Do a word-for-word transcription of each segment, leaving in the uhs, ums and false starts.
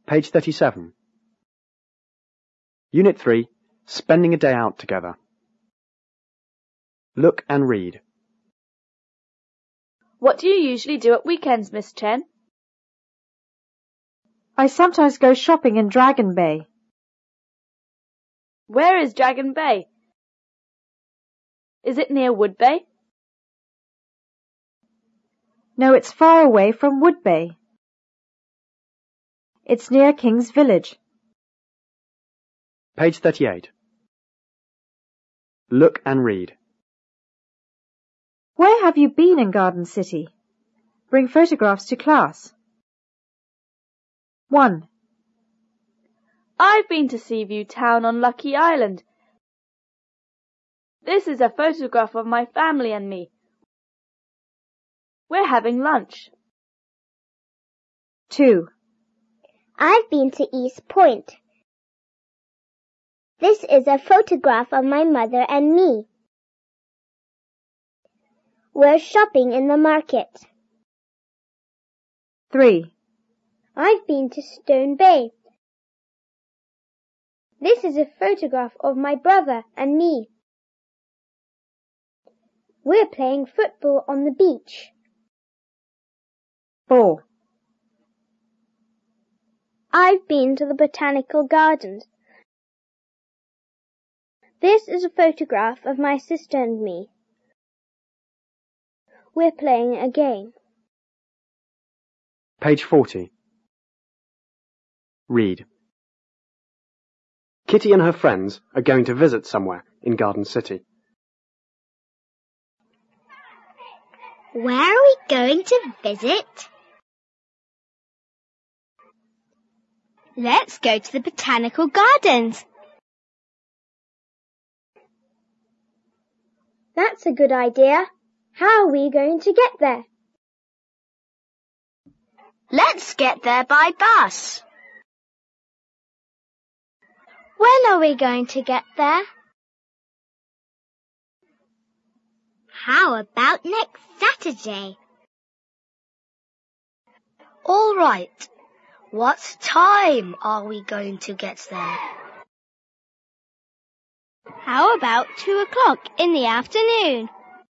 Page thirty-seven. Unit three, Spending a Day Out Together. Look and read. What do you usually do at weekends, Miss Chen? I sometimes go shopping in Dragon Bay. Where is Dragon Bay? Is it near Wood Bay? No, it's far away from Wood Bay. It's near King's Village. Page thirty-eight. Look and read. Where have you been in Garden City? Bring photographs to class. one. I've been to Seaview Town on Lucky Island. This is a photograph of my family and me. We're having lunch. two. I've been to East Point. This is a photograph of my mother and me. We're shopping in the market. three. I've been to Stone Bay. This is a photograph of my brother and me. We're playing football on the beach. four. I've been to the Botanical Gardens. This is a photograph of my sister and me. We're playing a game. Page forty. Read. Kitty and her friends are going to visit somewhere in Garden City. Where are we going to visit? Let's go to the Botanical Gardens. That's a good idea. How are we going to get there? Let's get there by bus. When are we going to get there? How about next Saturday? All right. What time are we going to get there? How about two o'clock in the afternoon?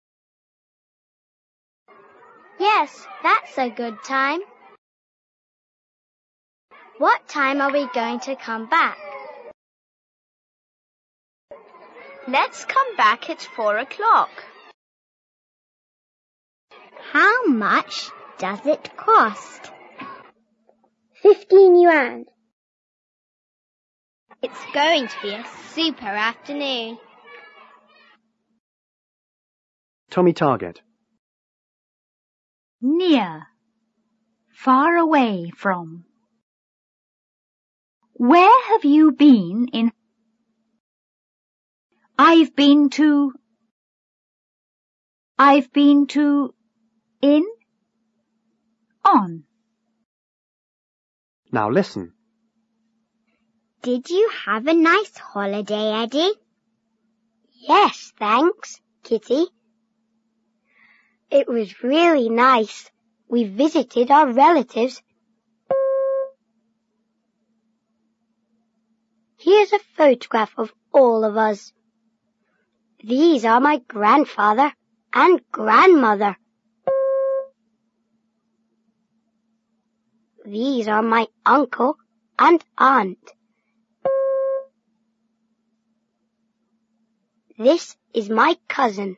Yes, that's a good time. What time are we going to come back? Let's come back at four o'clock. How much does it cost? Fifteen yuan. It's going to be a super afternoon. Tommy Target. Near. Far away from. Where have you been in? I've been to. I've been to. In. On. Now listen. Did you have a nice holiday, Eddie? Yes, thanks, Kitty. It was really nice. We visited our relatives. Here's a photograph of all of us. These are my grandfather and grandmother. These are my uncle and aunt. This is my cousin.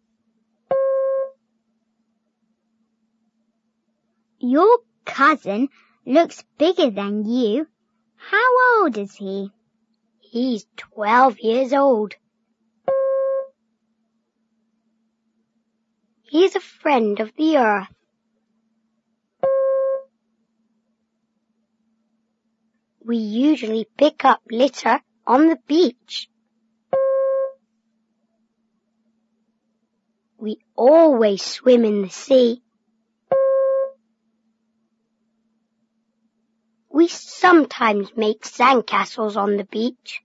Your cousin looks bigger than you. How old is he? He's twelve years old. He's a friend of the earth. We usually pick up litter on the beach. We always swim in the sea. We sometimes make sandcastles on the beach.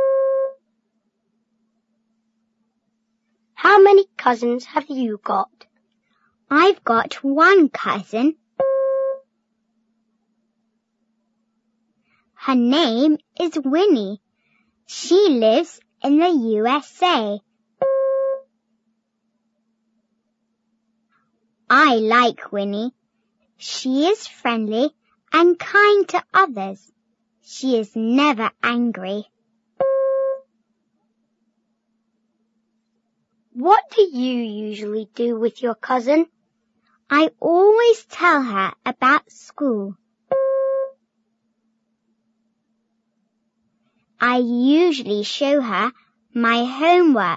How many cousins have you got? I've got one cousin. Her name is Winnie. She lives in the U S A. I like Winnie. She is friendly and kind to others. She is never angry. What do you usually do with your cousin? I always tell her about school. I usually show her my homework.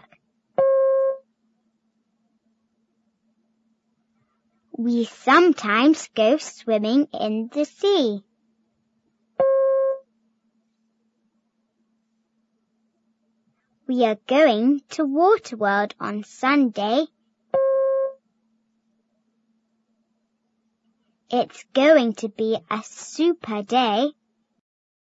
We sometimes go swimming in the sea. We are going to Waterworld on Sunday. It's going to be a super day.